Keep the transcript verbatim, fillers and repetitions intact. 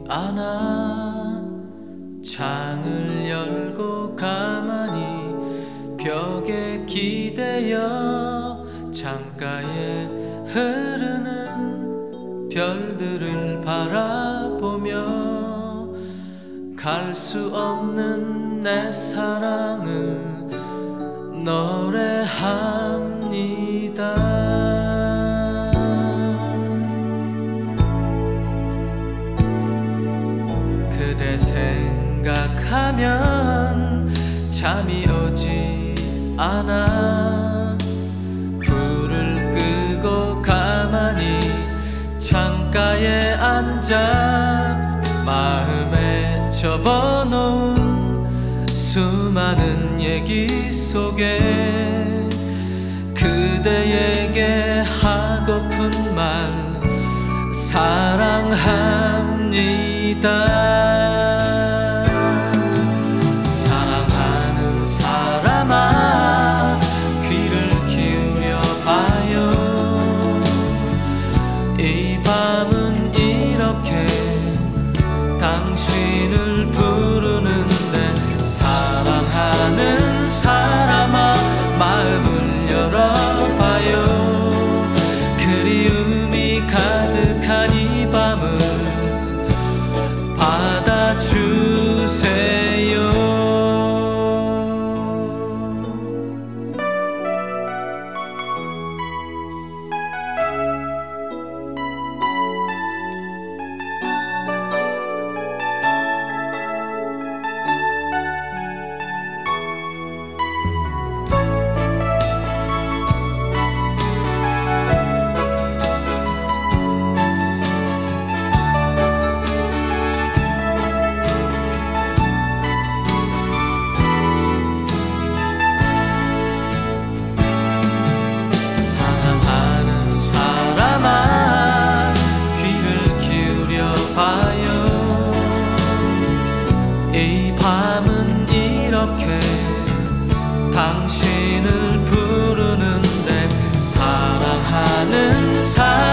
않아. 창을 열고 가만히 벽에 기대어 창가에 흐르는 별들을 바라보며 갈 수 없는 내 사랑을 노래합니다. 그대 생각하면 잠이 오지 않아. 불을 끄고 가만히 창가에 앉아 마음에 접어놓은 수많은 얘기 속에 그대에게 하고픈 말 사랑합니다. 사랑하는 사람아 귀를 기울여 봐요. 이 밤은 이렇게 당신을 부르는데 사랑하는 사람아 마음을 열어봐요. 그리움이 가득한 이 밤을 받아주세요. 사랑하는 사람아 귀를 기울여 봐요. 이 밤은 이렇게 당신을 부르는데 사랑하는 사람